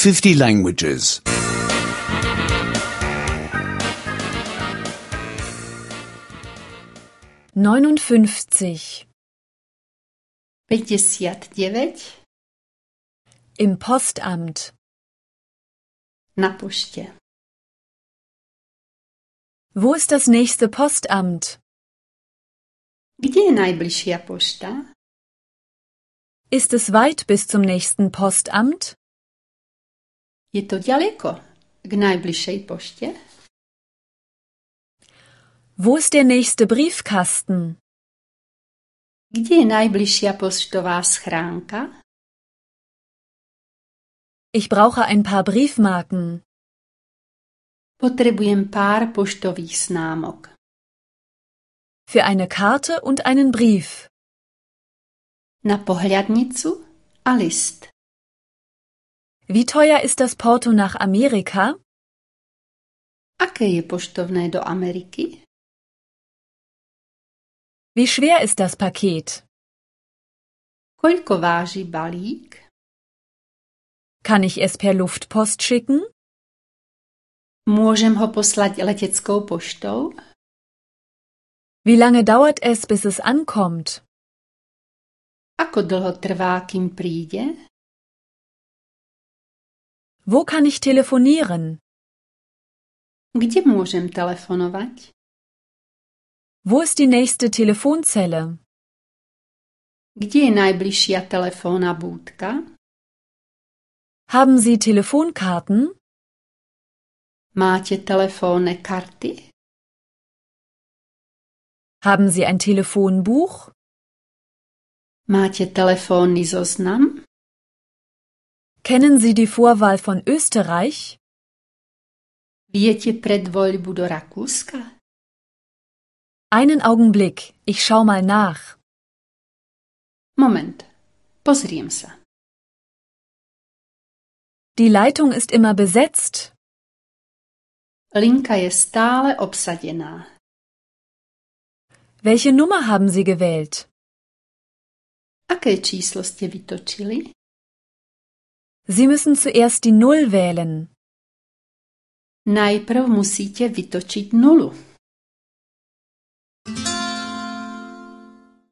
50 languages. 59. 59. Im Postamt. Na poště. Wo ist das nächste Postamt? Kde je najbližšia pošta? Ist es weit bis zum nächsten Postamt? Je to ďaleko k najbližšej pošte? Wo ist der nächste Briefkasten? Kde je najbližšia poštová schránka? Ich brauche ein paar Briefmarken. Potrebujem pár poštových známok. Für eine Karte und einen Brief. Na pohľadnicu a list. Wie teuer ist das Porto nach Amerika? Aké je poštovné do Ameriky? Wie schwer ist das Paket? Koľko váži balík? Kann ich es per Luftpost schicken? Môžem ho poslať leteckou poštou? Wie lange dauert es, bis es ankommt? Ako dlho trvá, kým príde? Wo kann ich telefonieren? Kde môžem telefonovať? Wo ist die nächste Telefonzelle? Kde je najbližšia telefónna búdka? Haben Sie Telefonkarten? Máte telefónne karty? Haben Sie ein Telefonbuch? Máte telefónny zoznam? Kennen Sie die Vorwahl von Österreich? Viete predvoľbu do Rakúska? Einen Augenblick, ich schau mal nach. Moment, pozriem sa. Die Leitung ist immer besetzt. Linka je stále obsadená. Welche Nummer haben Sie gewählt? Aké číslo ste vytočili? Sie müssen zuerst die Null wählen. Najprv musíte vytočiť nulu.